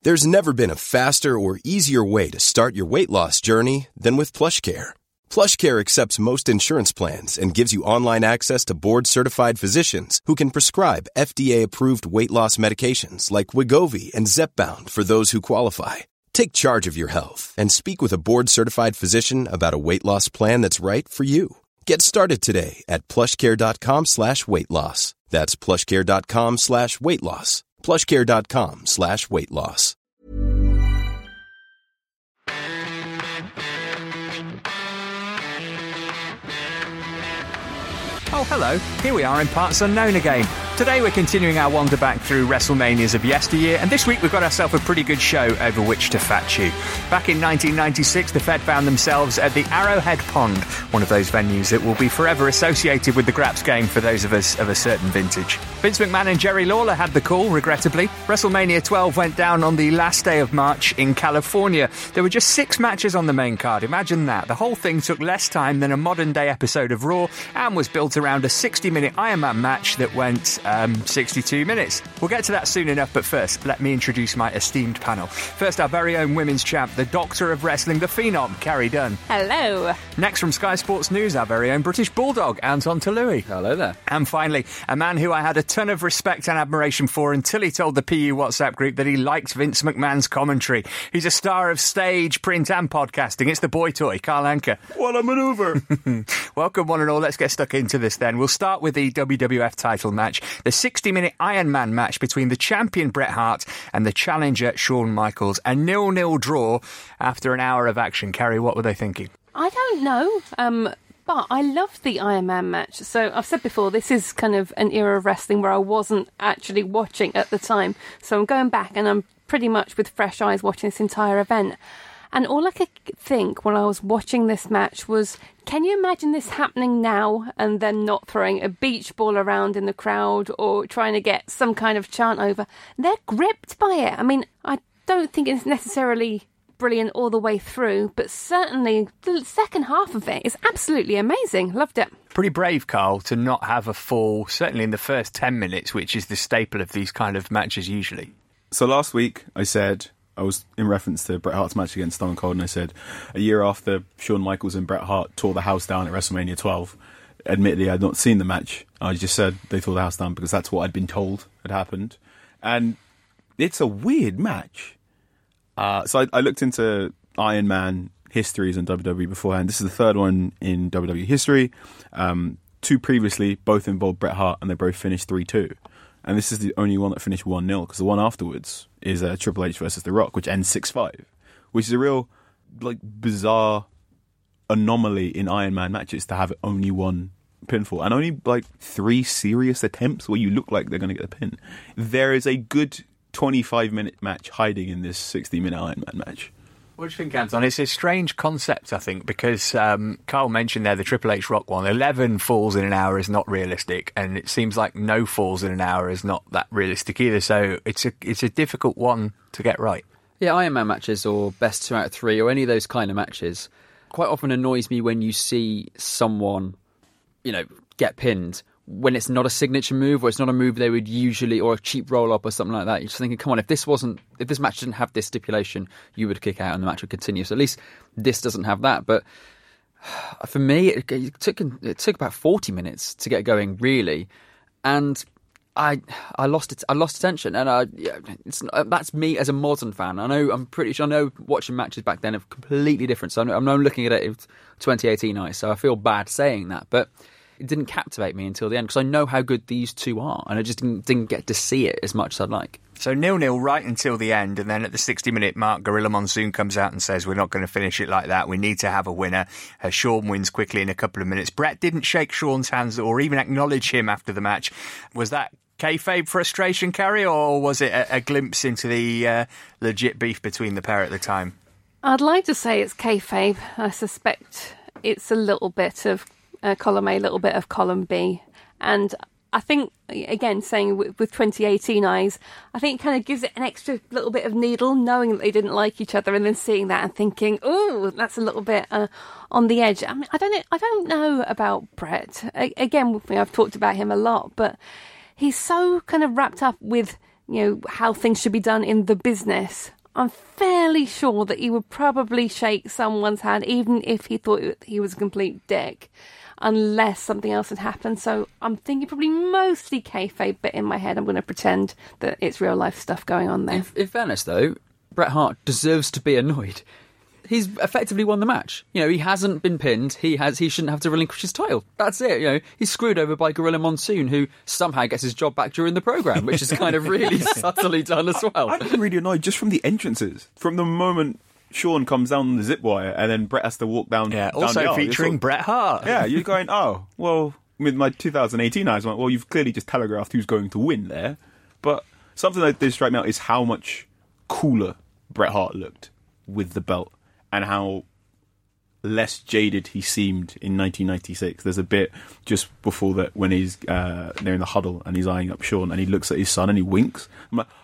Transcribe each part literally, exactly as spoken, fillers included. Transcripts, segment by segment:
There's never been a faster or easier way to start your weight loss journey than with PlushCare. PlushCare accepts most insurance plans and gives you online access to board-certified physicians who can prescribe F D A-approved weight loss medications like Wegovy and Zepbound for those who qualify. Take charge of your health and speak with a board-certified physician about a weight loss plan that's right for you. Get started today at plushcare.com slash weight loss. That's plushcare.com slash weight loss. plushcare.com slash weight loss. Oh, hello. Here we are in Parts Unknown again. Today we're continuing our wander back through WrestleManias of yesteryear, and this week we've got ourselves a pretty good show over which to fat chew. Back in nineteen ninety-six, the Fed found themselves at the Arrowhead Pond, one of those venues that will be forever associated with the Graps game for those of us of a certain vintage. Vince McMahon and Jerry Lawler had the call, regrettably. WrestleMania twelve went down on the last day of March in California. There were just six matches on the main card. Imagine that. The whole thing took less time than a modern-day episode of Raw and was built around a sixty-minute Iron Man match that went um, sixty-two minutes. We'll get to that soon enough, but first, let me introduce my esteemed panel. First, our very own women's champ, the Doctor of Wrestling, the Phenom, Carrie Dunn. Hello. Next from Sky Sports News, our very own British Bulldog, Anton Tolui. Hello there. And finally, a man who I had a ton of respect and admiration for until he told the P U WhatsApp group that he liked Vince McMahon's commentary. He's a star of stage, print and podcasting. It's the boy toy, Carl Anker. What a manoeuvre. Welcome, one and all. Let's get stuck into this then. We'll start with the W W F title match, the sixty-minute Iron Man match between the champion Bret Hart and the challenger Shawn Michaels. A nil-nil draw after an hour of action. Carrie, what were they thinking? I don't know, um, but I loved the Iron Man match. So I've said before, this is kind of an era of wrestling where I wasn't actually watching at the time. So I'm going back and I'm pretty much with fresh eyes watching this entire event. And all I could think when I was watching this match was, can you imagine this happening now and then not throwing a beach ball around in the crowd or trying to get some kind of chant over? They're gripped by it. I mean, I don't think it's necessarily brilliant all the way through, but certainly the second half of it is absolutely amazing. Loved it. Pretty brave, Carl, to not have a fall, certainly in the first ten minutes, which is the staple of these kind of matches usually. So last week I said, I was in reference to Bret Hart's match against Stone Cold, and I said a year after Shawn Michaels and Bret Hart tore the house down at WrestleMania twelve, admittedly I'd not seen the match, I just said they tore the house down because that's what I'd been told had happened. And it's a weird match. Uh, so I, I looked into Iron Man histories in W W E beforehand. This is the third one in W W E history. Um, two previously, both involved Bret Hart, and they both finished three two. And this is the only one that finished one nil, because the one afterwards is uh, Triple H versus The Rock, which ends six five, which is a real like bizarre anomaly in Iron Man matches to have only one pinfall and only like three serious attempts where you look like they're going to get the pin. There is a good twenty-five minute match hiding in this sixty minute Iron Man match. What do you think, Anton? It's a strange concept, I think, because um, Carl mentioned there the Triple H Rock one. eleven falls in an hour is not realistic, and it seems like no falls in an hour is not that realistic either. So it's a it's a difficult one to get right. Yeah, Iron Man matches or best two out of three or any of those kind of matches quite often annoys me when you see someone, you know, get pinned when it's not a signature move or it's not a move they would usually, or a cheap roll-up or something like that. You're just thinking, come on, if this wasn't, if this match didn't have this stipulation, you would kick out and the match would continue. So at least this doesn't have that. But for me, it, it took it took about forty minutes to get going, really, and I I lost it. I lost attention, and I yeah, it's that's me as a modern fan. I know I'm pretty sure I know watching matches back then are completely different. So I'm, I'm looking at it in twenty eighteen eyes, so I feel bad saying that, but it didn't captivate me until the end because I know how good these two are, and I just didn't, didn't get to see it as much as I'd like. So nil-nil right until the end, and then at the sixty-minute mark, Gorilla Monsoon comes out and says, we're not going to finish it like that. We need to have a winner. Uh, Shawn wins quickly in a couple of minutes. Bret didn't shake Shawn's hands or even acknowledge him after the match. Was that kayfabe frustration, Carrie, or was it a, a glimpse into the uh, legit beef between the pair at the time? I'd like to say it's kayfabe. I suspect it's a little bit of uh, column A, a little bit of column B. And I think, again, saying with, with twenty eighteen eyes, I think it kind of gives it an extra little bit of needle, knowing that they didn't like each other, and then seeing that and thinking, oh, that's a little bit uh, on the edge. I mean, I don't, I don't know about Bret. I, again, I've talked about him a lot, but he's so kind of wrapped up with you know, how things should be done in the business, I'm fairly sure that he would probably shake someone's hand, even if he thought he was a complete dick, unless something else had happened. So I'm thinking probably mostly kayfabe, but in my head I'm going to pretend that it's real life stuff going on there. In, in fairness, though, Bret Hart deserves to be annoyed. He's effectively won the match. You know, he hasn't been pinned. He has. He shouldn't have to relinquish his title. That's it. You know, he's screwed over by Gorilla Monsoon, who somehow gets his job back during the programme, which is kind of really subtly done as well. I've been really annoyed just from the entrances. From the moment Shawn comes down the zip wire and then Bret has to walk down. Yeah, down also the aisle. featuring sort of, Bret Hart. Yeah, you're going, oh, well, with my two thousand eighteen eyes, I'm like, well, you've clearly just telegraphed who's going to win there. But something that did strike me out is how much cooler Bret Hart looked with the belt and how less jaded he seemed in nineteen ninety-six. There's a bit just before that when he's uh, they're in the huddle and he's eyeing up Shawn and he looks at his son and he winks. I'm like,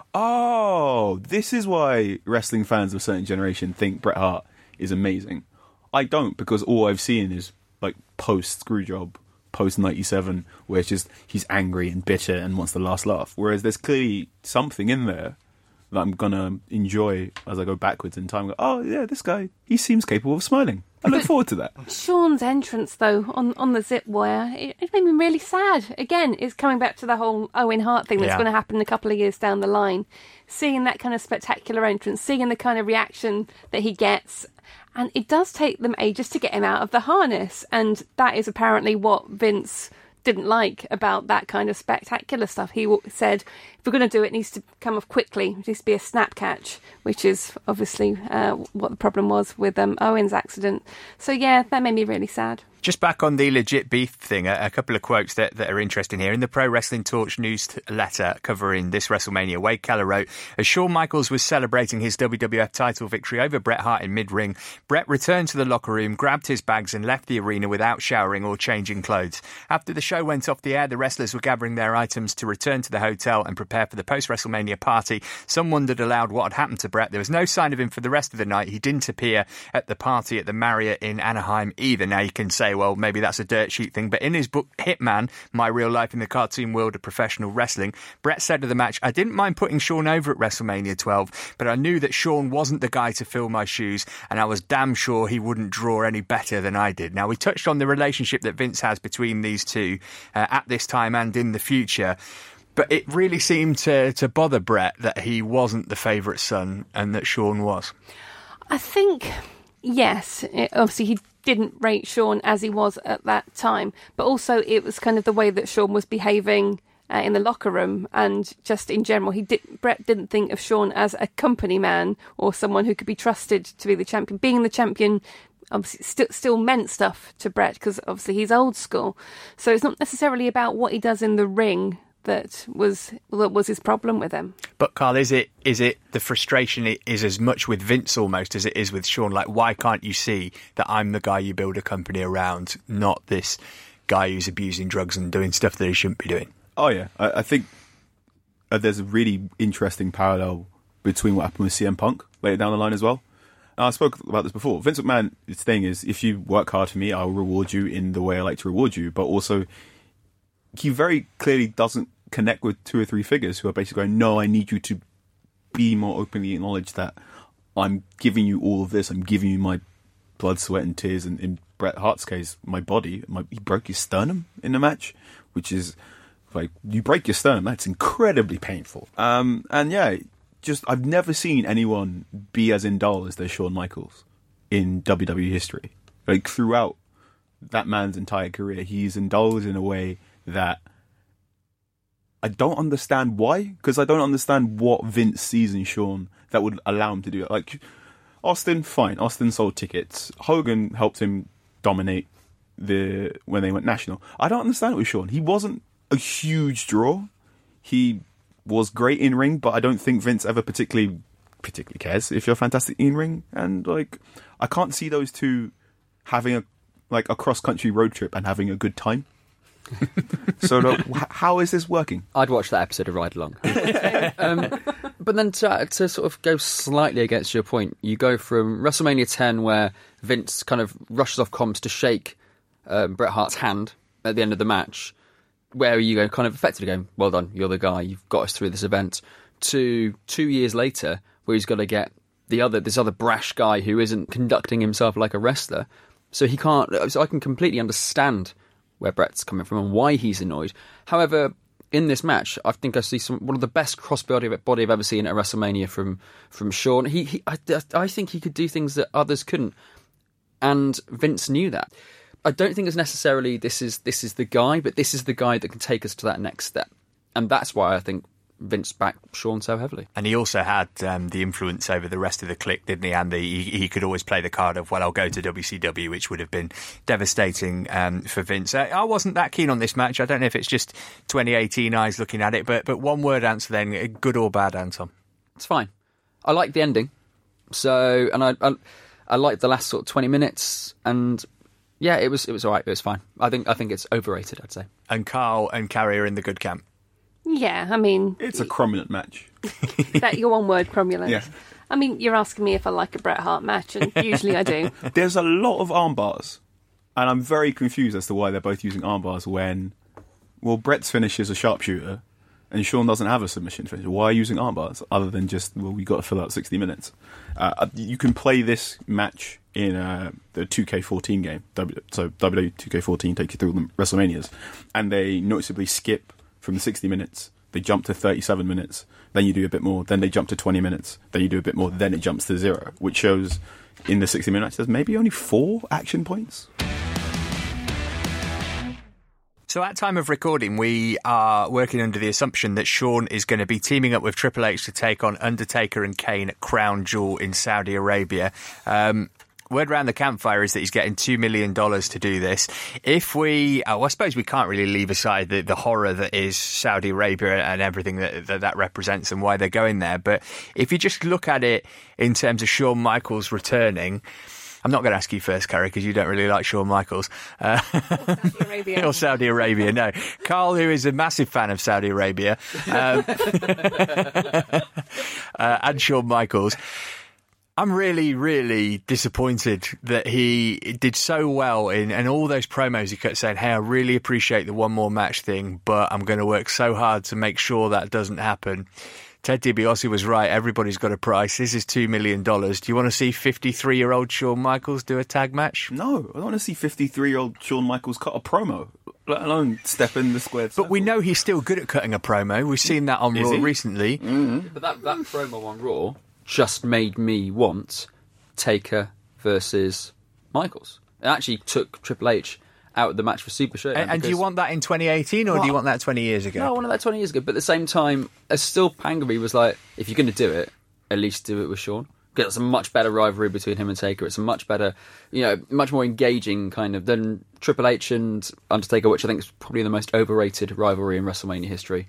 oh, this is why wrestling fans of a certain generation think Bret Hart is amazing. I don't, because all I've seen is like post Screwjob, post ninety-seven, where it's just he's angry and bitter and wants the last laugh. Whereas there's clearly something in there that I'm gonna enjoy as I go backwards in time. Go, oh yeah, this guy, he seems capable of smiling. I look forward to that. Shawn's entrance, though, on, on the zip wire, it, it made me really sad. Again, it's coming back to the whole Owen Hart thing that's Yeah. going to happen a couple of years down the line. Seeing that kind of spectacular entrance, seeing the kind of reaction that he gets. And it does take them ages to get him out of the harness. And that is apparently what Vince didn't like about that kind of spectacular stuff. He w- said, if we're going to do it, it needs to come off quickly. It needs to be a snap catch, which is obviously uh, what the problem was with um, Owen's accident. So yeah, that made me really sad. Just back on the legit beef thing, a, a couple of quotes that, that are interesting here. In the Pro Wrestling Torch newsletter covering this WrestleMania, Wade Keller wrote, as Shawn Michaels was celebrating his W W F title victory over Bret Hart in mid-ring, Bret returned to the locker room, grabbed his bags and left the arena without showering or changing clothes. After the show went off the air, the wrestlers were gathering their items to return to the hotel and prepare for the post-WrestleMania party. Some wondered aloud what had happened to Bret. There was no sign of him for the rest of the night. He didn't appear at the party at the Marriott in Anaheim either. Now you can say, well, maybe that's a dirt sheet thing, but in his book Hitman, My Real Life in the Cartoon World of Professional Wrestling, Bret said of the match, I didn't mind putting Shawn over at WrestleMania twelve, but I knew that Shawn wasn't the guy to fill my shoes, and I was damn sure he wouldn't draw any better than I did. Now, we touched on the relationship that Vince has between these two uh, at this time and in the future, but it really seemed to, to bother Bret that he wasn't the favourite son and that Shawn was. I think, yes, it, obviously he didn't rate Shawn as he was at that time, but also it was kind of the way that Shawn was behaving uh, in the locker room and just in general. He did, Bret didn't think of Shawn as a company man or someone who could be trusted to be the champion. Being the champion obviously st- still meant stuff to Bret because obviously he's old school. So it's not necessarily about what he does in the ring that was that was his problem with him. But Carl, is it is it the frustration it is as much with Vince almost as it is with Shawn? Like, why can't you see that I'm the guy you build a company around, not this guy who's abusing drugs and doing stuff that he shouldn't be doing? Oh yeah, I, I think uh, there's a really interesting parallel between what happened with C M Punk later down the line as well. Now, I spoke about this before. Vince McMahon, his thing is, if you work hard for me, I'll reward you in the way I like to reward you, but also he very clearly doesn't connect with two or three figures who are basically going, no, I need you to be more openly acknowledge that I'm giving you all of this. I'm giving you my blood, sweat and tears. And in Bret Hart's case, my body. My, he broke his sternum in the match, which is like, you break your sternum, that's incredibly painful. Um, and yeah, just I've never seen anyone be as indulged as Shawn Michaels in W W E history. Like, throughout that man's entire career, he's indulged in a way that I don't understand why, because I don't understand what Vince sees in Shawn that would allow him to do it. Like, Austin, fine. Austin sold tickets. Hogan helped him dominate the when they went national. I don't understand it with Shawn. He wasn't a huge draw. He was great in ring, but I don't think Vince ever particularly particularly cares if you're fantastic in ring. And like, I can't see those two having a like a cross country road trip and having a good time. So look, how is this working? I'd watch that episode of Ride Along. um, but then to, to sort of go slightly against your point, you go from WrestleMania ten, where Vince kind of rushes off comms to shake um, Bret Hart's hand at the end of the match, where you go kind of effectively going, well done, you're the guy, you've got us through this event, to two years later, where he's got to get the other this other brash guy who isn't conducting himself like a wrestler. So he can't. So I can completely understand where Brett's coming from and why he's annoyed. However, in this match, I think I see some one of the best crossbody body I've ever seen at WrestleMania from from Shawn. He, he I, I think he could do things that others couldn't, and Vince knew that. I don't think it's necessarily this is this is the guy, but this is the guy that can take us to that next step, and that's why I think Vince backed Shawn so heavily. And he also had um, the influence over the rest of the clique, didn't he, Andy? He, he could always play the card of, well, I'll go to W C W, which would have been devastating um, for Vince. Uh, I wasn't that keen on this match. I don't know if it's just twenty eighteen eyes looking at it, but but one word answer then, good or bad, Anton? It's fine. I like the ending. So, and I I, I like the last sort of twenty minutes, and yeah, it was it was all right. It was fine. I think I think it's overrated, I'd say. And Carl and Carrie are in the good camp. Yeah, I mean... It's a cromulent match. That your one word, cromulent. Yeah. I mean, you're asking me if I like a Bret Hart match, and usually I do. There's a lot of arm bars, and I'm very confused as to why they're both using arm bars when, well, Bret's finish is a sharpshooter, and Shawn doesn't have a submission finish. Why are you using arm bars, other than just, well, we got to fill out sixty minutes? Uh, you can play this match in uh, the two K fourteen game, so W W E two K fourteen takes you through the WrestleManias, and they noticeably skip from the sixty minutes, they jump to thirty-seven minutes, then you do a bit more, then they jump to twenty minutes, then you do a bit more, then it jumps to zero, which shows in the sixty minutes there's maybe only four action points. So at time of recording, we are working under the assumption that Shawn is going to be teaming up with Triple H to take on Undertaker and Kane at Crown Jewel in Saudi Arabia. Um, word around the campfire is that he's getting two million dollars to do this. If we, oh, I suppose we can't really leave aside the, the horror that is Saudi Arabia and everything that, that that represents and why they're going there. But if you just look at it in terms of Shawn Michaels returning, I'm not going to ask you first, Carrie, because you don't really like Shawn Michaels. Uh, Saudi Arabia. or Saudi Arabia, no. Carl, who is a massive fan of Saudi Arabia, um, uh, and Shawn Michaels. I'm really, really disappointed that he did so well in and all those promos he kept saying, hey, I really appreciate the one more match thing, but I'm going to work so hard to make sure that doesn't happen. Ted DiBiase was right. Everybody's got a price. This is two million dollars. Do you want to see fifty-three-year-old Shawn Michaels do a tag match? No, I don't want to see fifty-three-year-old Shawn Michaels cut a promo, let alone step in the squared circle. But we know he's still good at cutting a promo. We've seen that on Is Raw he? recently. Mm-hmm. But that, that promo on Raw just made me want Taker versus Michaels. It actually took Triple H out of the match for Super Showdown. And, and do you want that in twenty eighteen or Well, do you want that twenty years ago? No, I wanted that twenty years ago. But at the same time, as still Pangery was like, if you're going to do it, at least do it with Shawn. Because it's a much better rivalry between him and Taker. It's a much better, you know, much more engaging kind of than Triple H and Undertaker, which I think is probably the most overrated rivalry in WrestleMania history.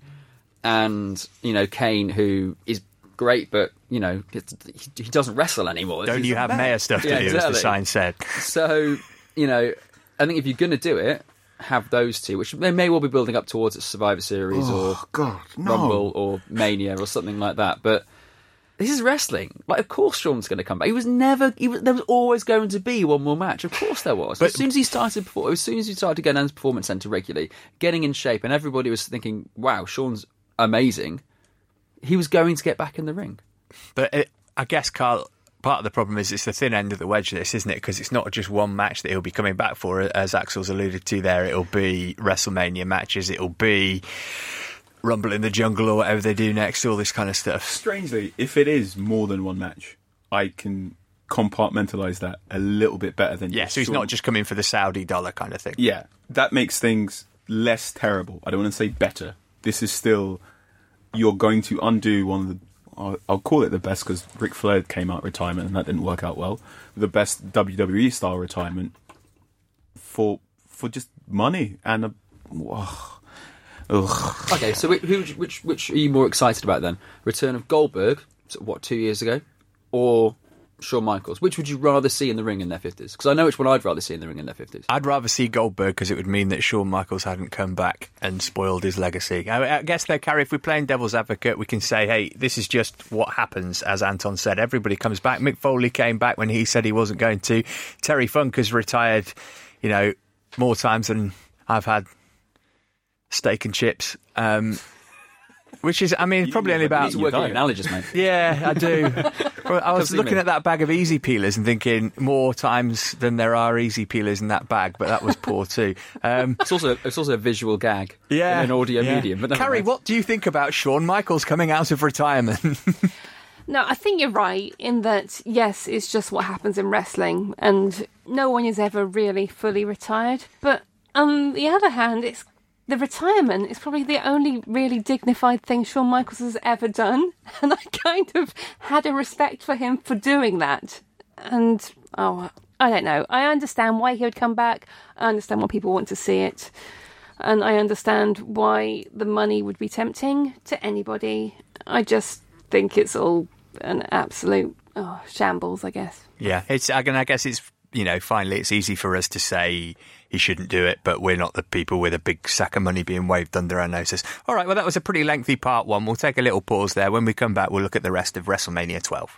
And, you know, Kane, who is great, but, you know, he doesn't wrestle anymore. Don't He's you have bad. mayor stuff to Yeah, do, exactly. as the sign said? So, you know, I think if you're going to do it, have those two, which they may well be building up towards a Survivor Series Oh, or God, no. Rumble or Mania or something like that. But this is wrestling. Like, of course Shawn's going to come back. He was never... He was, there was always going to be one more match. Of course there was. But- as soon as he started... As soon as he started to get down to the Performance Centre regularly, getting in shape, and everybody was thinking, wow, Shawn's amazing, he was going to get back in the ring. But it, I guess, Carl, part of the problem is it's the thin end of the wedge, this, isn't it? Because it's not just one match that he'll be coming back for, as Axel's alluded to there. It'll be WrestleMania matches. It'll be Rumble in the Jungle or whatever they do next, all this kind of stuff. Strangely, if it is more than one match, I can compartmentalise that a little bit better than... Yeah, so he's Shawn. not just coming for the Saudi dollar kind of thing. Yeah, that makes things less terrible. I don't want to say better. This is still... You're going to undo one of the... I'll, I'll call it the best because Ric Flair came out retirement and that didn't work out well. The best W W E style retirement for for just money and a... Ugh. Ugh. Okay, so which, which which which are you more excited about then? Return of Goldberg, so what, two years ago, or Shawn Michaels? Which would you rather see in the ring in their fifties? Because I know which one I'd rather see in the ring in their fifties. I'd rather see Goldberg because it would mean that Shawn Michaels hadn't come back and spoiled his legacy. I, I guess, though, Carrie, if we're playing devil's advocate, we can say, hey, this is just what happens, as Anton said. Everybody comes back. Mick Foley came back when he said he wasn't going to. Terry Funk has retired, you know, more times than I've had steak and chips. Um, Which is, I mean, You probably need only to- you about... need to Work work your analogies, mate. Yeah, I do. Well, I was Come see looking me. at that bag of easy peelers and thinking more times than there are easy peelers in that bag, but that was poor too. Um, It's also it's also a visual gag yeah, in an audio yeah. medium. But never Carrie, mind. what do you think about Shawn Michaels coming out of retirement? No, I think you're right in that, yes, it's just what happens in wrestling, and no one is ever really fully retired. But on the other hand, it's the retirement is probably the only really dignified thing Shawn Michaels has ever done, and I kind of had a respect for him for doing that. And, oh, I don't know. I understand why he would come back. I understand why people want to see it. And I understand why the money would be tempting to anybody. I just think it's all an absolute oh, shambles, I guess. Yeah, it's. I I guess it's, you know, finally it's easy for us to say he shouldn't do it, but we're not the people with a big sack of money being waved under our noses. All right, well, that was a pretty lengthy part one. We'll take a little pause there. When we come back, we'll look at the rest of WrestleMania twelve.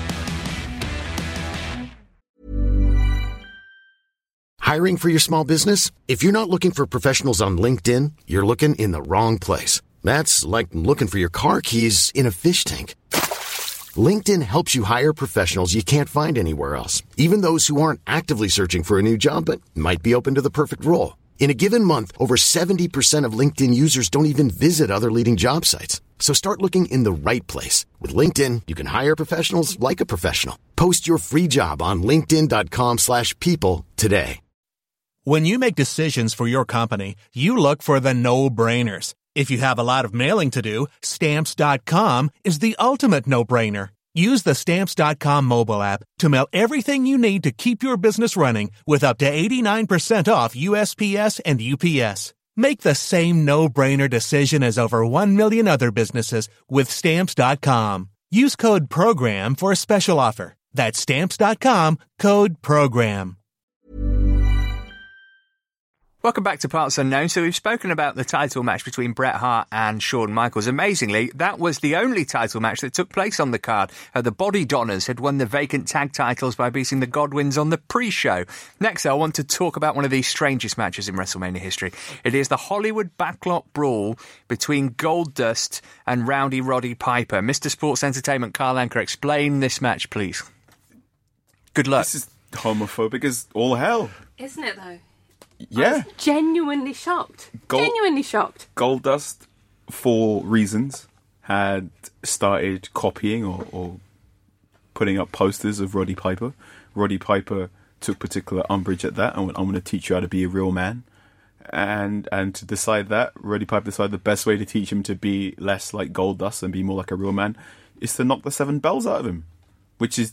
Hiring for your small business? If you're not looking for professionals on LinkedIn, you're looking in the wrong place. That's like looking for your car keys in a fish tank. LinkedIn helps you hire professionals you can't find anywhere else, even those who aren't actively searching for a new job but might be open to the perfect role. In a given month, over seventy percent of LinkedIn users don't even visit other leading job sites. So start looking in the right place. With LinkedIn, you can hire professionals like a professional. Post your free job on linkedin.com slash people today. When you make decisions for your company, you look for the no-brainers. If you have a lot of mailing to do, Stamps dot com is the ultimate no-brainer. Use the Stamps dot com mobile app to mail everything you need to keep your business running with up to eighty-nine percent off U S P S and U P S. Make the same no-brainer decision as over one million other businesses with Stamps dot com. Use code PROGRAM for a special offer. That's Stamps dot com, code PROGRAM. Welcome back to Parts Unknown. So we've spoken about the title match between Bret Hart and Shawn Michaels. Amazingly, that was the only title match that took place on the card. Uh, the Body Donners had won the vacant tag titles by beating the Godwins on the pre-show. Next, I want to talk about one of the strangest matches in WrestleMania history. It is the Hollywood Backlot Brawl between Goldust and Rowdy Roddy Piper. Mister Sports Entertainment, Carl Anker, explain this match, please. Good luck. This is homophobic as all hell. Isn't it, though? Yeah. Genuinely shocked. Gold- Genuinely shocked. Goldust, for reasons, had started copying or, or putting up posters of Roddy Piper. Roddy Piper took particular umbrage at that and went, I'm going to teach you how to be a real man. And and to decide that, Roddy Piper decided the best way to teach him to be less like Goldust and be more like a real man is to knock the seven bells out of him. Which is,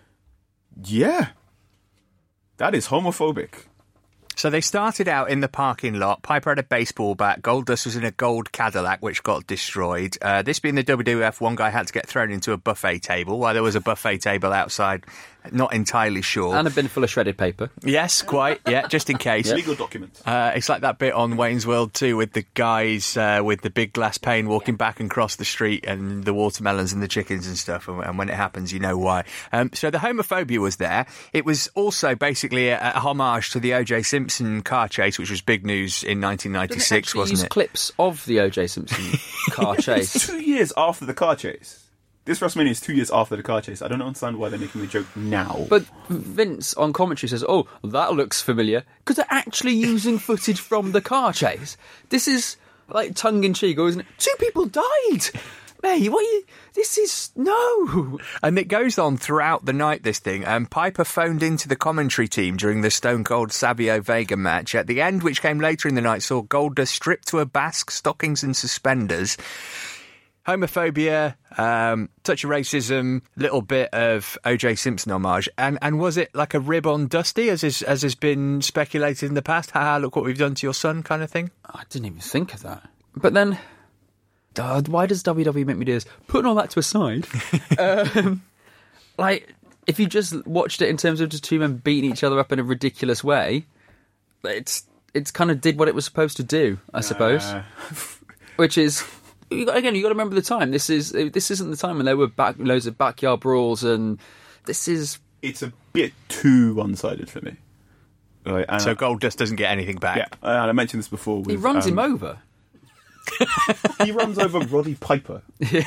yeah, that is homophobic. So they started out in the parking lot. Piper had a baseball bat. Goldust was in a gold Cadillac, which got destroyed. Uh, this being the W W F, one guy had to get thrown into a buffet table while there was a buffet table outside. Not entirely sure. And a bin full of shredded paper. Yes, quite. Yeah, just in case. Legal documents. Uh, it's like that bit on Wayne's World two with the guys uh, with the big glass pane walking back and across the street and the watermelons and the chickens and stuff. And, and when it happens, you know why. Um, so the homophobia was there. It was also basically a, a homage to the O J Simpson car chase, which was big news in nineteen ninety-six, Didn't it actually wasn't use it? clips of the O J Simpson car It's chase? two years after the car chase. This WrestleMania is two years after the car chase. I don't understand why they're making the joke now. But Vince on commentary says, oh, that looks familiar, because they're actually using footage from the car chase. This is like tongue-in-cheek, isn't it? Two people died! Mate, what are you... This is... No! And it goes on throughout the night, this thing. Um, Piper phoned into the commentary team during the Stone Cold Savio Vega match. At the end, which came later in the night, saw Goldust stripped to a basque, stockings and suspenders. Homophobia, um, touch of racism, little bit of O J Simpson homage. And and was it like a rib on Dusty, as is, as has been speculated in the past? Haha, look what we've done to your son kind of thing? I didn't even think of that. But then... Uh, why does W W E make me do this? Putting all that to a side, um, like, if you just watched it in terms of just two men beating each other up in a ridiculous way, it's it's kind of did what it was supposed to do, I suppose. Uh, Which is, you got, again, you got to remember the time. This is this isn't the time when there were back, loads of backyard brawls, and this is... it's a bit too one-sided for me. Like, and So I- Goldust doesn't get anything back. yeah, and I mentioned this before. With, He runs um, him over. he runs over Roddy Piper.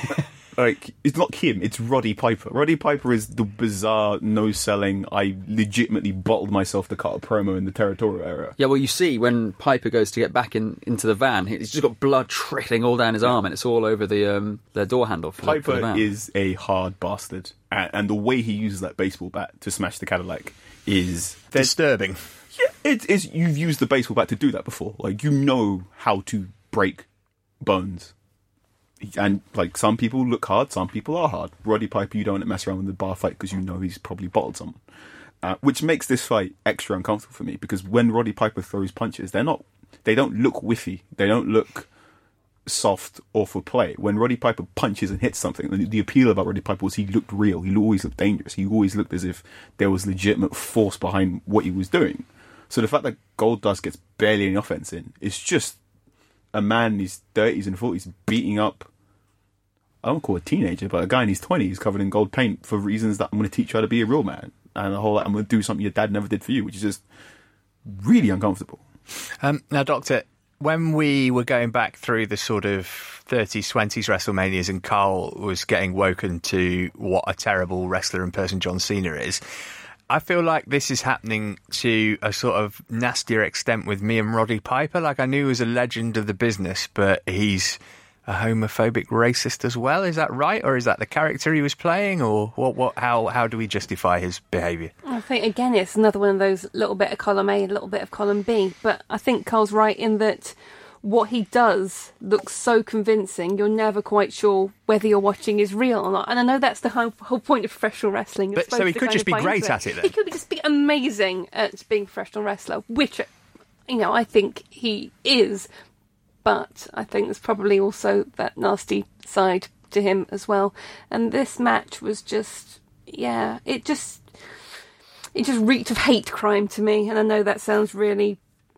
Like, it's not Kim, it's Roddy Piper. Roddy Piper is the bizarre, no-selling, I legitimately bottled myself to cut a promo in the territorial era. Yeah, well, you see, when Piper goes to get back in into the van, he's just got blood trickling all down his arm, and it's all over the um, the door handle for, Piper the, for the van. is a hard bastard, and, and the way he uses that baseball bat to smash the Cadillac is... disturbing. Yeah, it is. You've used the baseball bat to do that before. Like, you know how to break bones. And, like, some people look hard, some people are hard. Roddy Piper, you don't want to mess around with the bar fight because you know he's probably bottled someone. Uh, which makes this fight extra uncomfortable for me, because when Roddy Piper throws punches, they're not, they don't look whiffy. They don't look soft or for play. When Roddy Piper punches and hits something, the, the appeal about Roddy Piper was he looked real. He always looked dangerous. He always looked as if there was legitimate force behind what he was doing. So the fact that Goldust gets barely any offense in, it's just a man in his thirties and forties beating up, I don't call it a teenager, but a guy in his twenties covered in gold paint for reasons that I'm going to teach you how to be a real man. And the whole, like, I'm going to do something your dad never did for you, which is just really uncomfortable. Um, now, Doctor, when we were going back through the sort of thirties, twenties WrestleManias and Carl was getting woken to what a terrible wrestler and person John Cena is, I feel like this is happening to a sort of nastier extent with me and Roddy Piper. Like, I knew he was a legend of the business, but he's a homophobic racist as well. Is that right? Or is that the character he was playing? Or what? What? How, how do we justify his behaviour? I think, again, it's another one of those little bit of column A, a little bit of column B. But I think Carl's right in that what he does looks so convincing, you're never quite sure whether you're watching is real or not. And I know that's the whole, whole point of professional wrestling. But so he could just be great at it then? He could just be amazing at being a professional wrestler, which, you know, I think he is. But I think there's probably also that nasty side to him as well. And this match was just, yeah, it just, it just reeked of hate crime to me. And I know that sounds really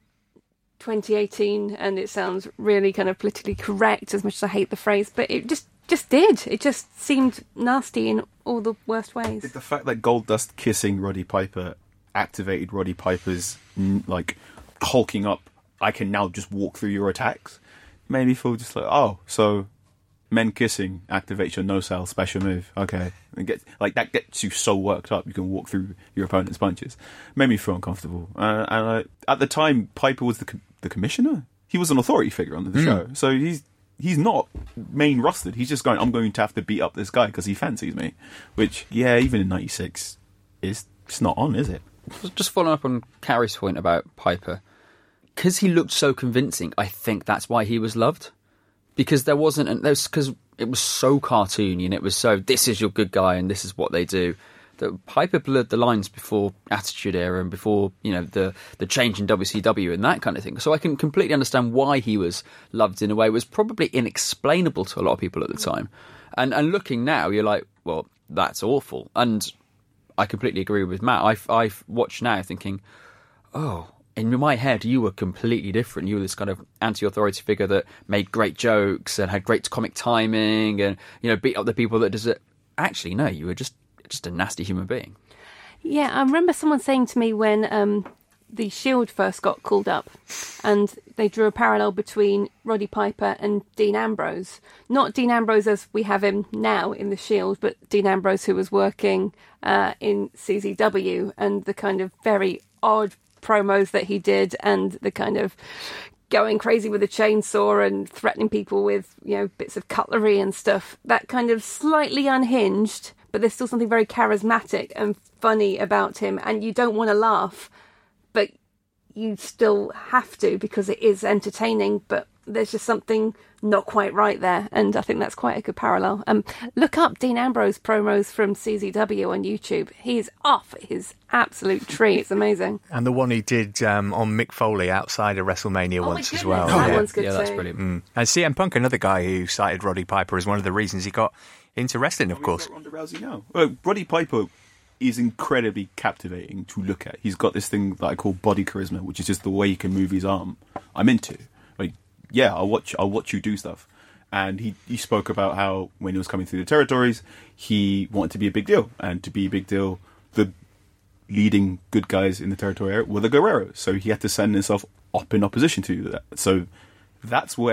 twenty eighteen and it sounds really kind of politically correct, as much as I hate the phrase, but it just just did. It just seemed nasty in all the worst ways. The fact that Goldust kissing Roddy Piper activated Roddy Piper's, like, hulking up, I can now just walk through your attacks, made me feel just like, oh, so men kissing activates your no-sell special move. Okay. And get, like, that gets you so worked up you can walk through your opponent's punches. Made me feel uncomfortable. Uh, and I, at the time, Piper was the com- the commissioner. He was an authority figure on the mm. show. So he's he's not main rostered. He's just going, I'm going to have to beat up this guy because he fancies me. Which, yeah, even in ninety-six, is it's not on, is it? Just following up on Carrie's point about Piper, because he looked so convincing, I think that's why he was loved. Because there wasn't, and there was, because it was so cartoony and it was so, this is your good guy and this is what they do. That Piper blurred the lines before Attitude Era and before, you know, the the change in W C W and that kind of thing. So I can completely understand why he was loved in a way. It was probably inexplainable to a lot of people at the time. And and looking now, you're like, well, that's awful. And I completely agree with Matt. I've, I've watched now thinking, oh, in my head, you were completely different. You were this kind of anti-authority figure that made great jokes and had great comic timing and, you know, beat up the people that deserve. Actually, no, you were just just a nasty human being. Yeah, I remember someone saying to me when um, the Shield first got called up and they drew a parallel between Roddy Piper and Dean Ambrose. Not Dean Ambrose as we have him now in the Shield, but Dean Ambrose who was working uh, in C Z W, and the kind of very odd promos that he did and the kind of going crazy with a chainsaw and threatening people with, you know, bits of cutlery and stuff. That kind of slightly unhinged, but there's still something very charismatic and funny about him, and you don't want to laugh, but you still have to because it is entertaining, but there's just something not quite right there, and I think that's quite a good parallel. Um, look up Dean Ambrose promos from C Z W on YouTube. He's off his absolute tree. It's amazing. And the one he did um, on Mick Foley outside of WrestleMania oh once as goodness, well. That yeah. one's good yeah, too. That's brilliant. Mm. And C M Punk, another guy who cited Roddy Piper as one of the reasons he got into wrestling, of course. Ronda Rousey now. Well, Roddy Piper is incredibly captivating to look at. He's got this thing that I call body charisma, which is just the way he can move his arm. I'm into. Like, yeah, I'll watch. I'll watch you do stuff. And he, he spoke about how when he was coming through the territories, he wanted to be a big deal, and to be a big deal, the leading good guys in the territory area were the Guerreros. So he had to send himself up in opposition to that. So that's where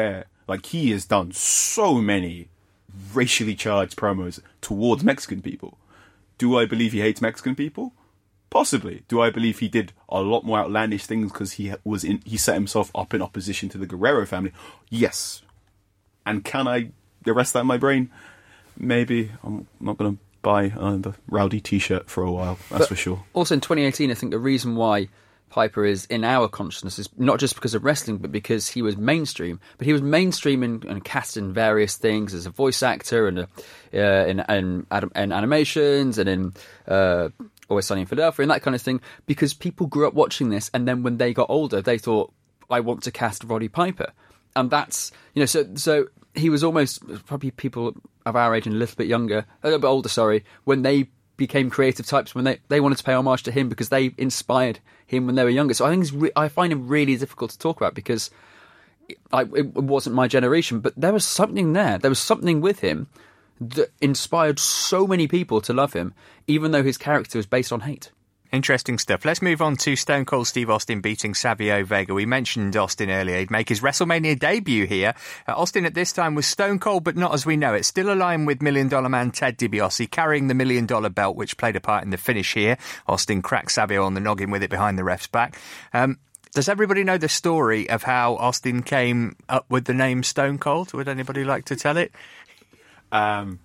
Like, he has done so many racially charged promos towards Mexican people. Do I believe he hates Mexican people? Possibly. Do I believe he did a lot more outlandish things because he was in, he set himself up in opposition to the Guerrero family? Yes. And can I erase that in my brain? Maybe. I'm not going to buy uh, the Rowdy t-shirt for a while, that's but for sure. Also in twenty eighteen, I think the reason why Piper is in our consciousness is not just because of wrestling, but because he was mainstream. But he was mainstream and, and cast in various things as a voice actor and a, uh, in, in, in animations and in uh, Always Sunny in Philadelphia and that kind of thing, because people grew up watching this, and then when they got older, they thought, I want to cast Roddy Piper. And that's, you know, so so he was almost, probably people of our age and a little bit younger, a little bit older, sorry, when they became creative types, when they, they wanted to pay homage to him because they inspired him when they were younger. So I think it's re- I find him really difficult to talk about because I, it wasn't my generation, but there was something there. There was something with him that inspired so many people to love him, even though his character was based on hate. Interesting stuff. Let's move on to Stone Cold Steve Austin beating Savio Vega. We mentioned Austin earlier. He'd make his WrestleMania debut here. Uh, Austin at this time was Stone Cold, but not as we know it. Still aligned with Million Dollar Man Ted DiBiase, carrying the Million Dollar Belt, which played a part in the finish here. Austin cracked Savio on the noggin with it behind the ref's back. Um, does everybody know the story of how Austin came up with the name Stone Cold? Would anybody like to tell it? Um,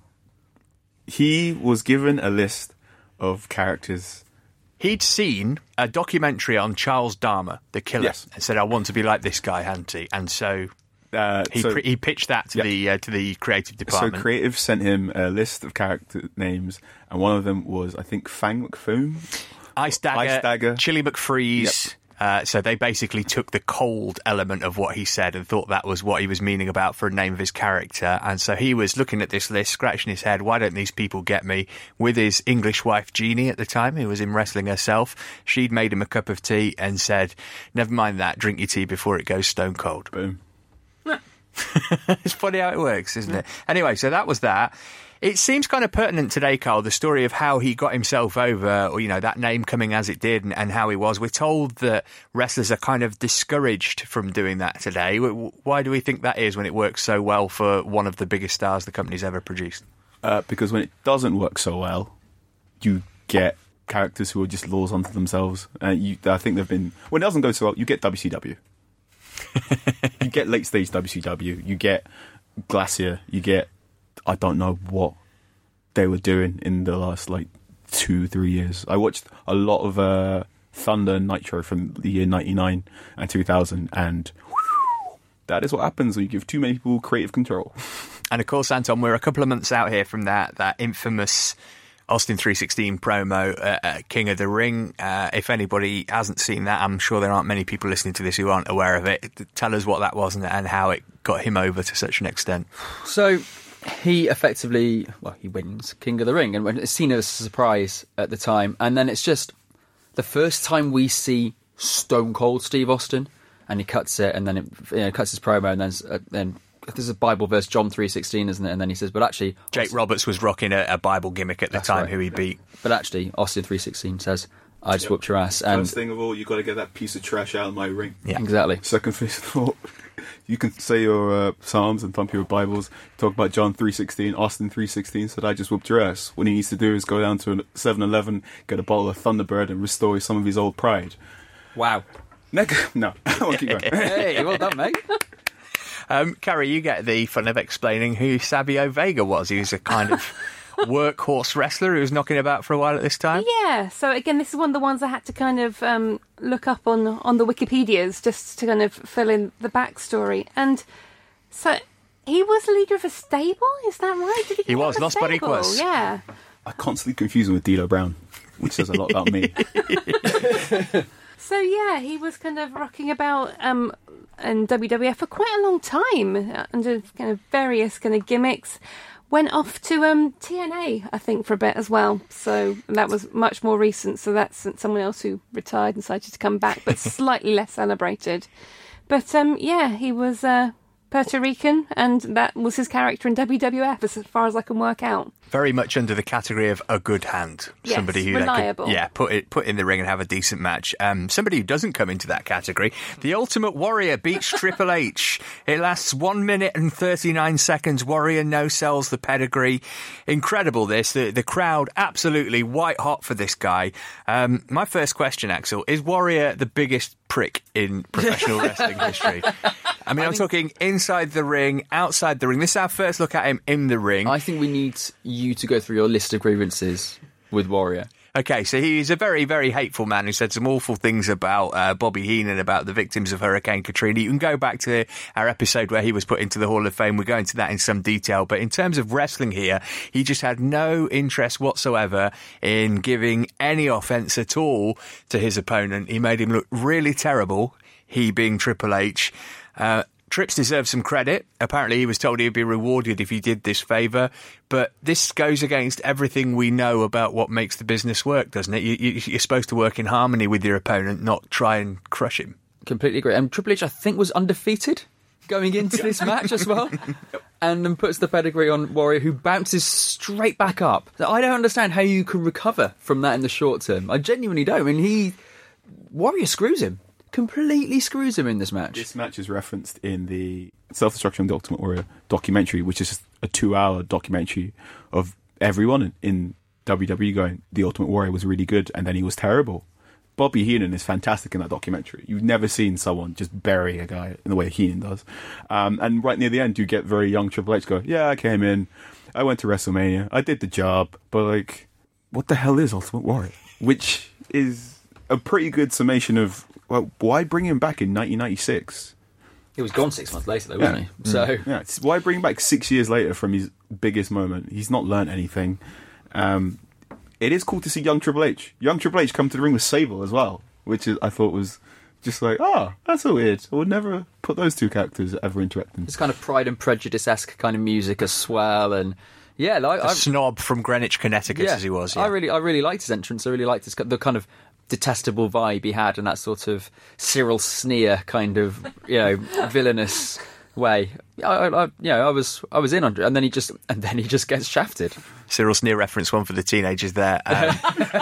he was given a list of characters. He'd seen a documentary on Charles Dahmer, the killer, yes. and said, I want to be like this guy, hadn't he? And so, uh, he, so pre- he pitched that to, yeah. the, uh, to the creative department. So creative sent him a list of character names, and one of them was, I think, Fang McFoom? Ice Dagger, Ice Dagger. Chili McFreeze. Yep. Uh, so they basically took the cold element of what he said and thought that was what he was meaning about for a name of his character. And so he was looking at this list, scratching his head, why don't these people get me? With his English wife, Jeannie, at the time, who was in wrestling herself. She'd made him a cup of tea and said, never mind that, drink your tea before it goes stone cold. Boom. It's funny how it works, isn't it? Anyway, so that was that. It seems kind of pertinent today, Carl, the story of how he got himself over, or, you know, that name coming as it did and, and how he was. We're told that wrestlers are kind of discouraged from doing that today. Why do we think that is when it works so well for one of the biggest stars the company's ever produced? Uh, because when it doesn't work so well, you get characters who are just laws unto themselves. Uh, you, I think they've been... When it doesn't go so well, you get W C W. You get late-stage W C W. You get Glacier. You get... I don't know what they were doing in the last, like, two, three years. I watched a lot of uh, Thunder and Nitro from the year ninety-nine and two thousand, and whew, that is what happens when you give too many people creative control. And, of course, Anton, we're a couple of months out here from that, that infamous Austin three sixteen promo at uh, King of the Ring. Uh, if anybody hasn't seen that, I'm sure there aren't many people listening to this who aren't aware of it. Tell us what that was and, and how it got him over to such an extent. So... he effectively, well, he wins King of the Ring, and it's seen as a surprise at the time. And then it's just the first time we see Stone Cold Steve Austin, and he cuts it, and then it you know, cuts his promo, and then uh, then there's a Bible verse, John three sixteen, isn't it? And then he says, but actually... Jake Austin, Roberts was rocking a, a Bible gimmick at the time, right. who he beat. But actually, Austin three sixteen says, I just yep. whooped your ass. And First thing of all, you got to get that piece of trash out of my ring. Yeah, exactly. Second thing, you can say your uh, psalms and thump your Bibles. Talk about John three sixteen, Austin three sixteen. Said I just whooped your ass. What he needs to do is go down to a seven eleven, get a bottle of Thunderbird, and restore some of his old pride. Wow. Next, no, I won't keep going. Hey, well done, mate. Um, Carrie, you get the fun of explaining who Savio Vega was. He was a kind of workhorse wrestler who was knocking about for a while at this time. Yeah, so again, this is one of the ones I had to kind of um, look up on on the Wikipedias just to kind of fill in the backstory. And so he was leader of a stable, is that right? Did he He was, have a Los stable? Boricuas. Yeah. I constantly confuse him with D'Lo Brown, which says a lot about me. So yeah, he was kind of rocking about um, in W W F for quite a long time uh, under kind of various kind of gimmicks. Went off to um, T N A, I think, for a bit as well. So that was much more recent. So that's someone else who retired and decided to come back, but slightly less celebrated. But um, yeah, he was uh, Puerto Rican, and that was his character in W W F, as far as I can work out. Very much under the category of a good hand. Yes, somebody who reliable. They could, yeah, put it put in the ring and have a decent match. Um, somebody who doesn't come into that category, the Ultimate Warrior beats Triple H. It lasts one minute and thirty-nine seconds. Warrior no sells the pedigree. Incredible this. The the crowd absolutely white hot for this guy. Um, my first question, Axel, is Warrior the biggest prick in professional wrestling history? I mean, I I'm talking inside the ring, outside the ring. This is our first look at him in the ring. I think we need you to go through your list of grievances with Warrior. Okay, so he's a very, very hateful man who said some awful things about uh, Bobby Heenan, about the victims of Hurricane Katrina. You can go back to our episode where he was put into the Hall of Fame. We'll go into that in some detail. But in terms of wrestling here, he just had no interest whatsoever in giving any offence at all to his opponent. He made him look really terrible, he being Triple H. Uh, Trips deserves some credit. Apparently he was told he'd be rewarded if he did this favour, but this goes against everything we know about what makes the business work, doesn't it? You, you, you're supposed to work in harmony with your opponent, not try and crush him. Completely agree. And Triple H, I think, was undefeated going into this match as well, and then puts the pedigree on Warrior, who bounces straight back up. I don't understand how you can recover from that in the short term. I genuinely don't. I mean, he... Warrior screws him. Completely screws him in this match. This match is referenced in the Self-Destruction of the Ultimate Warrior documentary, which is a two-hour documentary of everyone in, in W W E going, the Ultimate Warrior was really good, and then he was terrible. Bobby Heenan is fantastic in that documentary. You've never seen someone just bury a guy in the way Heenan does. Um, and right near the end, you get very young Triple H go, yeah, I came in, I went to WrestleMania, I did the job, but like, what the hell is Ultimate Warrior? Which is a pretty good summation of, well, why bring him back in nineteen ninety-six? He was gone six months later, though, wasn't yeah. he? So yeah, it's, why bring him back six years later from his biggest moment? He's not learnt anything. Um, it is cool to see young Triple H. Young Triple H come to the ring with Sable as well, which is, I thought was just like, oh, that's so weird. I would never put those two characters ever interacting. It's kind of Pride and Prejudice-esque kind of music as well, and yeah, like a snob from Greenwich, Connecticut, yeah, as he was. Yeah. I really, I really liked his entrance. I really liked his, the kind of detestable vibe he had, and that sort of Cyril Sneer kind of, you know, villainous way. I, I, you know, I was, I was in on it, and then he just, and then he just gets shafted. Cyril Sneer reference, one for the teenagers there. Um,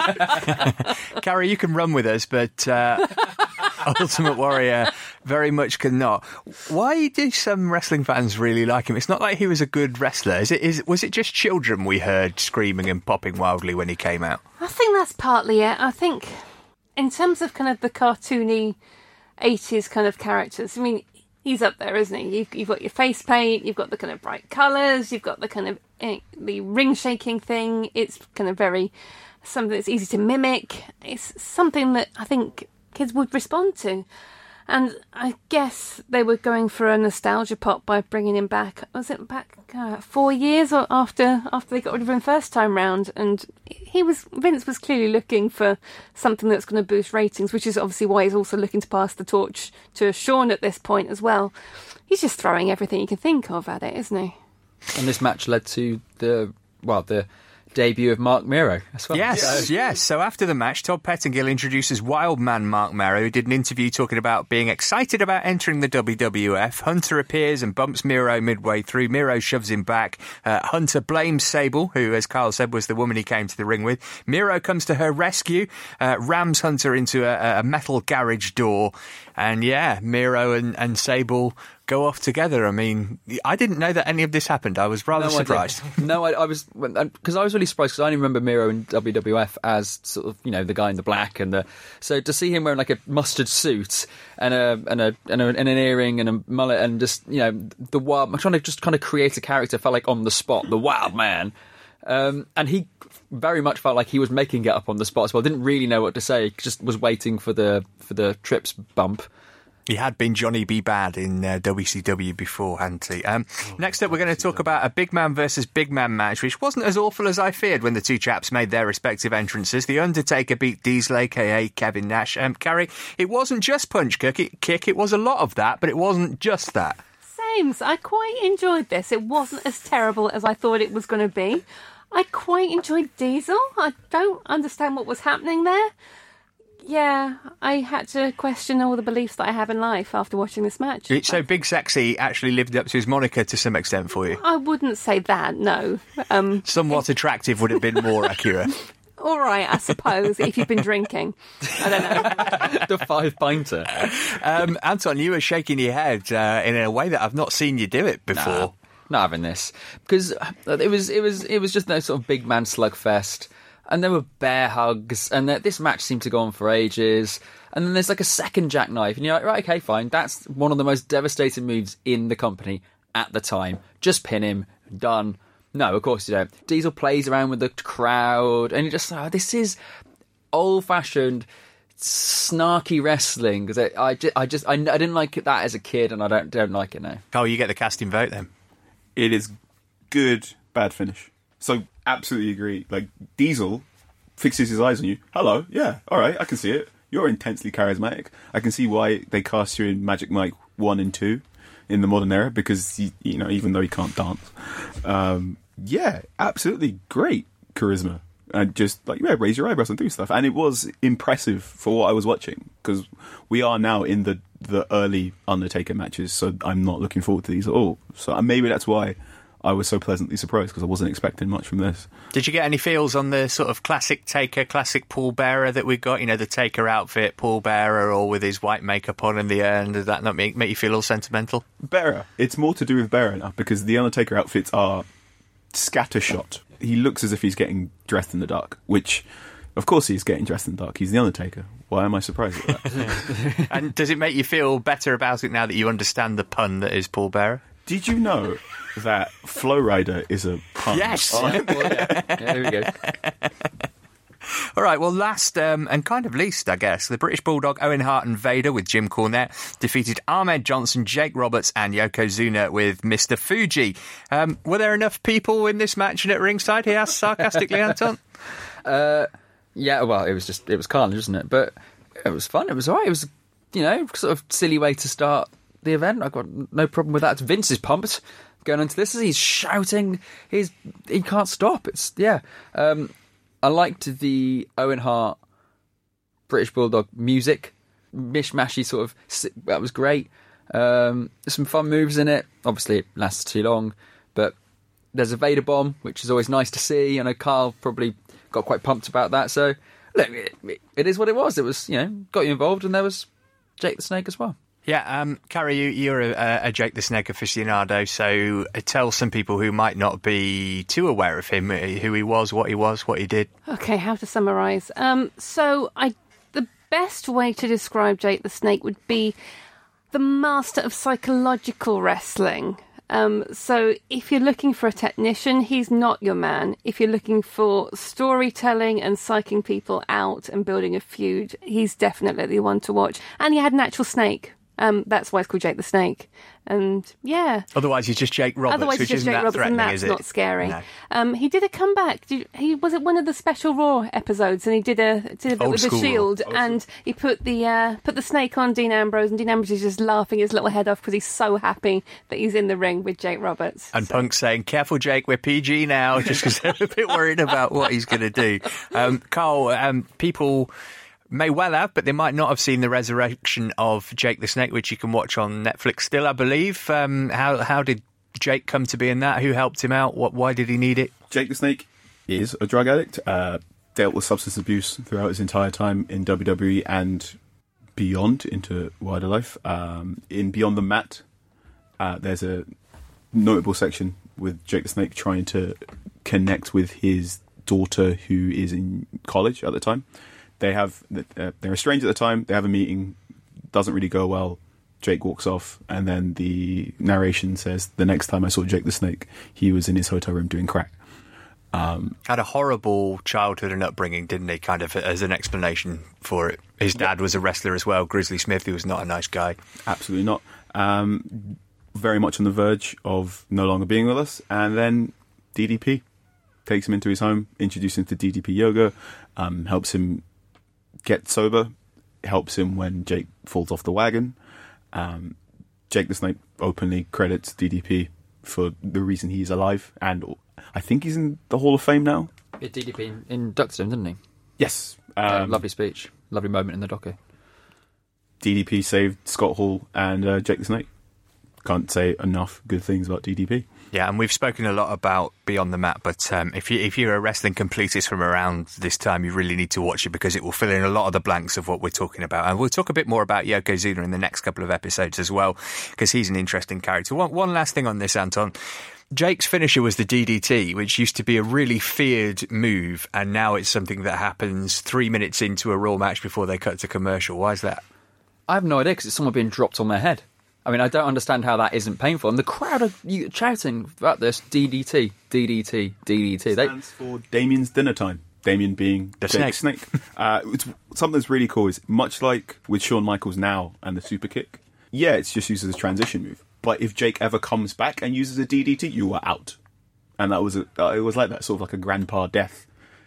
Carrie, you can run with us, but uh, Ultimate Warrior very much cannot. Why do some wrestling fans really like him? It's not like he was a good wrestler. Is it? Is was it just children we heard screaming and popping wildly when he came out? I think that's partly it. I think in terms of kind of the cartoony eighties kind of characters, I mean, he's up there, isn't he? You've, you've got your face paint, you've got the kind of bright colours, you've got the kind of eh, the ring shaking thing. It's kind of very something that's easy to mimic. It's something that I think kids would respond to. And I guess they were going for a nostalgia pop by bringing him back. Was it back uh, four years or after after they got rid of him first time round? And he was Vince was clearly looking for something that's going to boost ratings, which is obviously why he's also looking to pass the torch to Shawn at this point as well. He's just throwing everything he can think of at it, isn't he? And this match led to the well the. debut of Mark Mero as well. Yes, so. yes. So after the match, Todd Pettingill introduces Wildman Mark Mero, who did an interview talking about being excited about entering the W W F. Hunter appears and bumps Mero midway through. Mero shoves him back. Uh, Hunter blames Sable, who, as Carl said, was the woman he came to the ring with. Mero comes to her rescue, uh, rams Hunter into a, a metal garage door. And yeah, Mero and, and Sable go off together. I mean, I didn't know that any of this happened. I was rather no, surprised. I no, I, I was because I was really surprised because I only remember Mero in W W F as sort of, you know, the guy in the black, and the so to see him wearing like a mustard suit and a and a and, a, and an earring and a mullet and just, you know, the wild. I'm trying to just kind of create a character, felt like on the spot, the wild man. Um, and he very much felt like he was making it up on the spot as well. Didn't really know what to say. Just was waiting for the for the Trips bump. He had been Johnny B. Bad in uh, W C W before, hadn't he? Um, oh, next up, we're going to talk about a big man versus big man match, which wasn't as awful as I feared when the two chaps made their respective entrances. The Undertaker beat Diesel, a k a. Kevin Nash. Um, Carrie, it wasn't just punch kick, it, kick, it was a lot of that, but it wasn't just that. Same. I quite enjoyed this. It wasn't as terrible as I thought it was going to be. I quite enjoyed Diesel. I don't understand what was happening there. Yeah, I had to question all the beliefs that I have in life after watching this match. So Big Sexy actually lived up to his moniker to some extent for you? I wouldn't say that, no. Um, Somewhat attractive would have been more accurate. All right, I suppose, if you've been drinking. I don't know. The five-pinter. Um, Anton, you were shaking your head uh, in a way that I've not seen you do it before. Nah, not having this. Because it was, it was, it was just no sort of big man slugfest. And there were bear hugs, and this match seemed to go on for ages. And then there's like a second jackknife, and you're like, right, okay, fine. That's one of the most devastating moves in the company at the time. Just pin him, done. No, of course you don't. Diesel plays around with the crowd, and you're just like, oh, this is old-fashioned, snarky wrestling. Because I, I, just, I just, I, I didn't like it that as a kid, and I don't, don't like it now. Oh, you get the casting vote then. It is good, bad finish. So, absolutely agree. Like, Diesel fixes his eyes on you. Hello, yeah, all right, I can see it. You're intensely charismatic. I can see why they cast you in Magic Mike one and two in the modern era, because, he, you know, even though he can't dance. Um, yeah, absolutely great charisma. And just, like, yeah, raise your eyebrows and do stuff. And it was impressive for what I was watching, because we are now in the, the early Undertaker matches, so I'm not looking forward to these at all. So maybe that's why I was so pleasantly surprised, because I wasn't expecting much from this. Did you get any feels on the sort of classic Taker, classic Paul Bearer that we got? You know, the Taker outfit, Paul Bearer, all with his white makeup on in the end. Did that not make, make you feel all sentimental? Bearer. It's more to do with Bearer now, because the Undertaker outfits are scattershot. He looks as if he's getting dressed in the dark, which, of course, he's getting dressed in the dark. He's the Undertaker. Why am I surprised at that? And does it make you feel better about it now that you understand the pun that is Paul Bearer? Did you know that Flow Rider is a pun? Yes! Oh, well, yeah. Yeah, there we go. All right, well, last um, and kind of least, I guess, the British Bulldog, Owen Hart and Vader with Jim Cornette defeated Ahmed Johnson, Jake Roberts and Yokozuna with Mister Fuji. Um, were there enough people in this match and at ringside, he asked sarcastically, Anton? Uh, yeah, well, it was just, it was carnage, wasn't it? But it was fun, it was all right. It was, you know, sort of silly way to start the event. I've got no problem with that. Vince is pumped going into this. He's shouting. He's he can't stop. It's yeah. Um, I liked the Owen Hart British Bulldog music, mishmashy sort of. That was great. Um, there's some fun moves in it. Obviously, it lasts too long, but there's a Vader bomb, which is always nice to see. I know Carl probably got quite pumped about that. So look, it, it is what it was. It was, you know, got you involved, and there was Jake the Snake as well. Yeah, um, Carrie, you, you're a, a Jake the Snake aficionado, so tell some people who might not be too aware of him who he was, what he was, what he did. Okay, how to summarise. Um, so I, the best way to describe Jake the Snake would be the master of psychological wrestling. Um, so if you're looking for a technician, he's not your man. If you're looking for storytelling and psyching people out and building a feud, he's definitely the one to watch. And he had an actual snake. Um, that's why it's called Jake the Snake. And yeah. Otherwise, he's just Jake Roberts, Otherwise, which he's just isn't Jake that Roberts, and threatening, that's is it? not scary. No. Um, he did a comeback. Did, he was it one of the special Raw episodes, and he did a did a bit Old with the school Shield, Raw. and he put the uh, put the snake on Dean Ambrose, and Dean Ambrose is just laughing his little head off because he's so happy that he's in the ring with Jake Roberts. And so. Punk's saying, "Careful, Jake, we're P G now," just because they're a bit worried about what he's going to do. Um, Carl, um, people may well have, but they might not have seen the resurrection of Jake the Snake, which you can watch on Netflix still, I believe. Um, how how did Jake come to be in that? Who helped him out? What? Why did he need it? Jake the Snake is a drug addict, uh, dealt with substance abuse throughout his entire time in W W E and beyond into wider life. Um, in Beyond the Mat, uh, there's a notable section with Jake the Snake trying to connect with his daughter who is in college at the time. They have uh, they're estranged at the time. They have a meeting, doesn't really go well. Jake walks off, and then the narration says, "The next time I saw Jake the Snake, he was in his hotel room doing crack." Um, Had a horrible childhood and upbringing, didn't he? Kind of as an explanation for it. His dad was a wrestler as well, Grizzly Smith, who was not a nice guy. Absolutely not. Um, very much on the verge of no longer being with us, and then D D P takes him into his home, introduces him to D D P yoga, um, helps him get sober, helps him when Jake falls off the wagon. Um, Jake the Snake openly credits D D P for the reason he's alive, and I think he's in the Hall of Fame now. Yeah, D D P inducted him, didn't he? Yes. Uh, Um, lovely speech. lovely moment in the doco. D D P saved Scott Hall and uh, Jake the Snake. Can't say enough good things about D D P. Yeah, and we've spoken a lot about Beyond the Mat, but um, if, you, if you're a wrestling completist from around this time, you really need to watch it because it will fill in a lot of the blanks of what we're talking about. And we'll talk a bit more about Yokozuna in the next couple of episodes as well, because he's an interesting character. One, one last thing on this, Anton. Jake's finisher was the D D T, which used to be a really feared move, and now it's something that happens three minutes into a Raw match before they cut to commercial. Why is that? I have no idea, because it's someone being dropped on their head. I mean, I don't understand how that isn't painful. And the crowd are shouting about this D D T, D D T, D D T. They... stands for Damien's Dinner Time. Damien being the Jake snake. snake. uh, it's, something that's really cool is, much like with Shawn Michaels now and the super kick, yeah, it's just used as a transition move. But if Jake ever comes back and uses a D D T, you are out. And that was a, uh, it was like that, sort of like a grandpa death.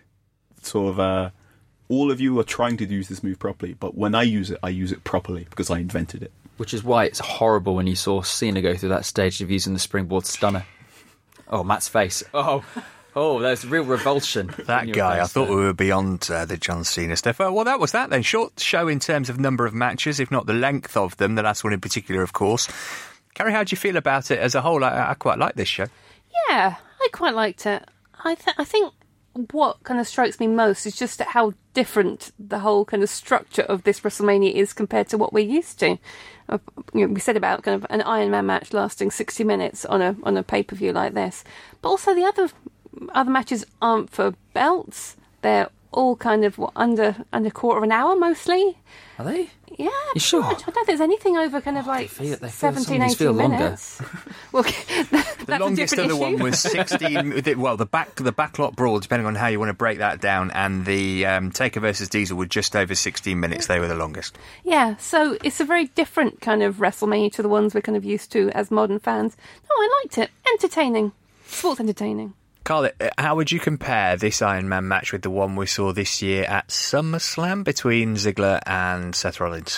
Sort of, uh, all of you are trying to use this move properly, but when I use it, I use it properly because I invented it. Which is why it's horrible when you saw Cena go through that stage of using the springboard stunner. Oh, Matt's face. Oh, oh, there's real revulsion. That guy, I thought there. we were beyond uh, the John Cena stuff. Uh, well, that was that then. Short show in terms of number of matches, if not the length of them. The last one in particular, of course. Carrie, how do you feel about it as a whole? I, I quite like this show. Yeah, I quite liked it. I, th- I think what kind of strikes me most is just how different the whole kind of structure of this WrestleMania is compared to what we're used to. Uh, you know, we said about kind of an Iron Man match lasting sixty minutes on a on a pay-per-view like this, but also the other other matches aren't for belts. They're all kind of what, under under a quarter of an hour mostly. Are they? Yeah, you sure? Much. I don't think there's anything over kind of oh, like they feel, they feel, seventeen, eighteen minutes. the Well, the longest other one was sixteen. Well, the back the backlot brawl, depending on how you want to break that down, and the um, Taker versus Diesel were just over sixteen minutes. They were the longest. Yeah, so it's a very different kind of WrestleMania to the ones we're kind of used to as modern fans. No, I liked it. Entertaining, sports entertaining. Carl, how would you compare this Iron Man match with the one we saw this year at SummerSlam between Ziggler and Seth Rollins?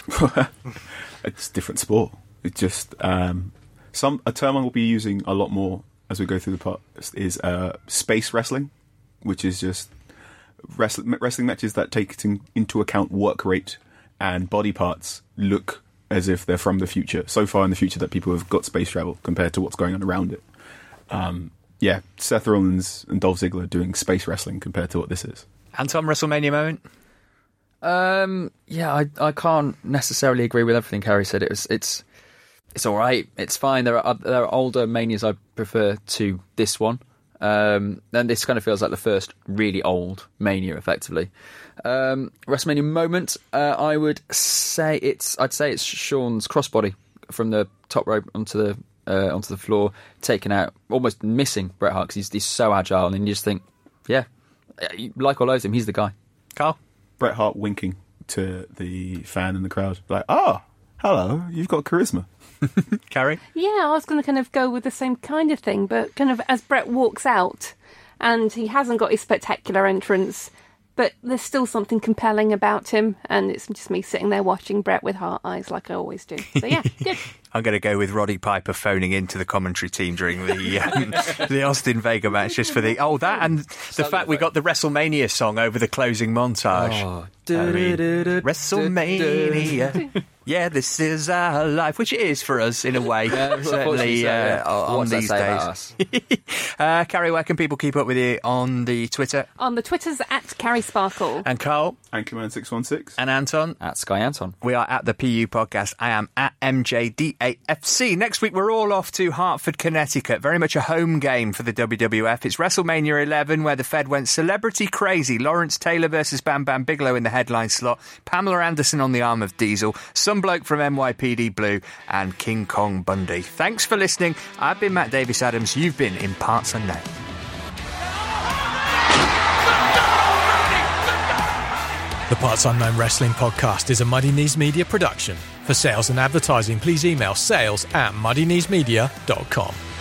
It's a different sport. It's just um, some a term I will be using a lot more as we go through the part is uh, space wrestling, which is just wrestling, wrestling matches that take into account work rate and body parts look as if they're from the future. So far in the future that people have got space travel compared to what's going on around it. Um, Yeah, Seth Rollins and Dolph Ziggler doing space wrestling compared to what this is. Anton, WrestleMania moment? Um, yeah, I I can't necessarily agree with everything Harry said. It was it's it's all right. It's fine. There are there are older Manias I prefer to this one. Um, and this kind of feels like the first really old Mania, effectively. Um, WrestleMania moment. Uh, I would say it's I'd say it's Shawn's crossbody from the top rope onto the. Uh, onto the floor, taken out, almost missing Bret Hart because he's, he's so agile, and you just think, yeah, like or loathe him, he's the guy. Carl? Bret Hart winking to the fan in the crowd, like, oh, hello, you've got charisma. Carrie? Yeah, I was going to kind of go with the same kind of thing, but kind of as Bret walks out, and he hasn't got his spectacular entrance, but there's still something compelling about him, and it's just me sitting there watching Bret with heart eyes like I always do. So yeah, good. I'm going to go with Roddy Piper phoning into the commentary team during the um, the Austin Vega match just for the oh that and the fact we got the WrestleMania song over the closing montage. Oh. I mean, WrestleMania. Yeah, this is our life, which it is for us in a way. Yeah, certainly so, yeah. uh, on What's these days. uh, Carrie, where can people keep up with you on the Twitter? On the Twitters at Carrie Sparkle. And Carl? Anchorman six one six. And Anton? At Sky Anton. We are at the P U Podcast. I am at M J D A F C. Next week, we're all off to Hartford, Connecticut. Very much a home game for the W W F. It's WrestleMania eleven, where the Fed went celebrity crazy. Lawrence Taylor versus Bam Bam Bigelow in the headline slot. Pamela Anderson on the arm of Diesel. Some bloke from N Y P D Blue. And King Kong Bundy. Thanks for listening. I've been Matt Davis Adams. You've been in Parts Unknown. The Parts Unknown Wrestling Podcast is a Muddy Knees Media production. For sales and advertising, please email sales at muddy knees media dot com.